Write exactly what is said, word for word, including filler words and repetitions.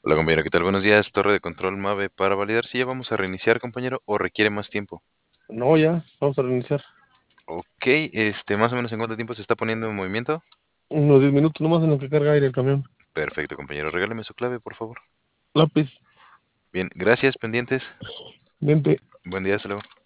Hola compañero, ¿qué tal? Buenos días, torre de control Mave, para validar si ya vamos a reiniciar, compañero, o requiere más tiempo. No, ya, vamos a reiniciar. Ok, este, más o menos en cuánto tiempo se está poniendo en movimiento. Unos diez minutos nomás en lo que carga aire el camión. Perfecto, compañero, regáleme su clave, por favor. Lápiz, Bien, gracias, pendientes. lente. Buen día, hasta luego.